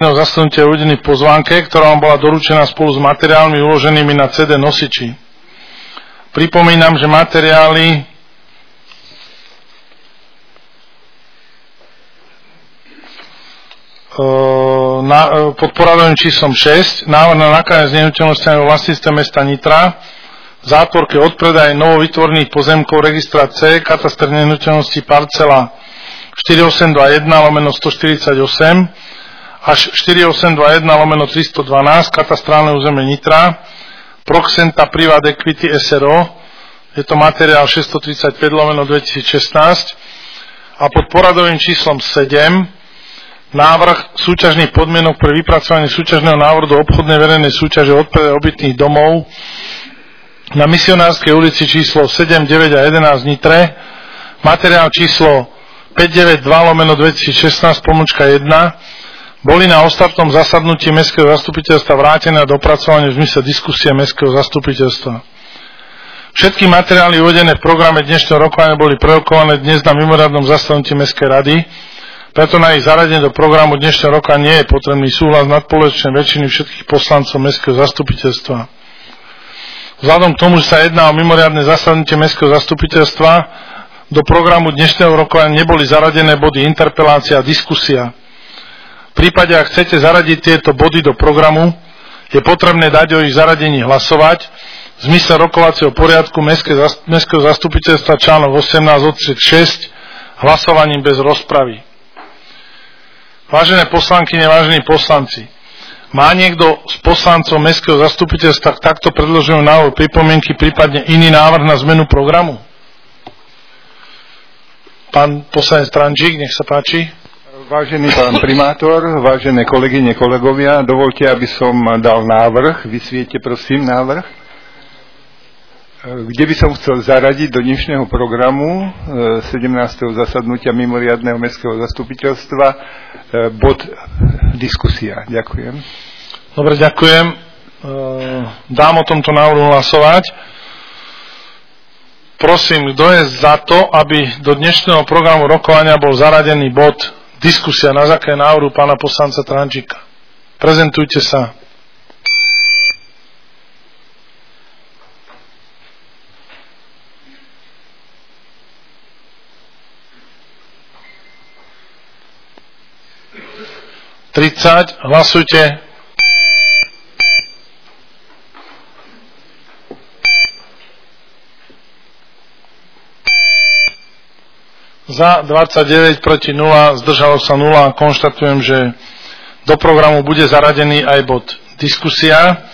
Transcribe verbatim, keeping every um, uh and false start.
zasadnutia uvedený v pozvánke, ktorá vám bola doručená spolu s materiálmi uloženými na cé dé nosiči. Pripomínam, že materiály na, pod poradovým číslom šesť, návrh na nakladanie s nehnuteľnosťami vo vlastníctve mesta Nitra, v zátvorke odpredaj novovytvorených pozemkov registra C, katastr nehnuteľnosti parcela štyri osem dva jeden lomeno stoštyridsaťosem až štyri osem dva jeden lomeno tristodvanásť, katastrálne územie Nitra, Proxenta Privat Equity es er o, je to materiál šesťstotridsaťpäť lomeno dvetisícšestnásť, a pod poradovým číslom sedem, návrh súťažných podmienok pre vypracovanie súťažného návrhu do obchodnej verejnej súťaže odpredaj obytných domov na Misionárskej ulici číslo sedem, deväť a jedenásť Nitre, materiál číslo päťstodeväťdesiatdva lomeno dvetisícšestnásť pomlčka jedna, boli na ostatnom zasadnutí Mestského zastupiteľstva vrátené a dopracované v zmysle diskusie Mestského zastupiteľstva. Všetky materiály uvedené v programe dnešného rokovania boli prerokované dnes na mimoriadnom zasadnutí Mestskej rady, preto na ich zaradenie do programu dnešného roka nie je potrebný súhlas nadpolovičnej väčšiny všetkých poslancov Mestského zastupiteľstva. Vzhľadom k tomu, že sa jedná o mimoriadne zasadnutie Mestského zastupiteľstva, do programu dnešného rokovania neboli zaradené body interpelácia a diskusia. V prípade, ak chcete zaradiť tieto body do programu, je potrebné dať o ich zaradení hlasovať v zmysle rokovacieho poriadku Mestského zastupiteľstva článok osemnásť odsek šesť hlasovaním bez rozpravy. Vážené poslankyne, vážení poslanci, má niekto z poslancov Mestského zastupiteľstva k takto predloženému návrhu pripomienky, prípadne iný návrh na zmenu programu? Pán poslanec Trančík, nech sa páči. Vážený pán primátor, vážené kolegyne, kolegovia, dovolte, aby som dal návrh. Vysviete prosím návrh, kde by som chcel zaradiť do dnešného programu sedemnásteho zasadnutia mimoriadneho Mestského zastupiteľstva bod diskusia. Ďakujem. Dobre, ďakujem. Dám o tomto návrhu hlasovať. Prosím, kto je za to, aby do dnešného programu rokovania bol zaradený bod diskusia na základe návrhu pána poslanca Trančíka? Prezentujte sa. tridsať, hlasujte. Za dvadsaťdeväť, proti nula, zdržalo sa nula. Konštatujem, že do programu bude zaradený aj bod diskusia.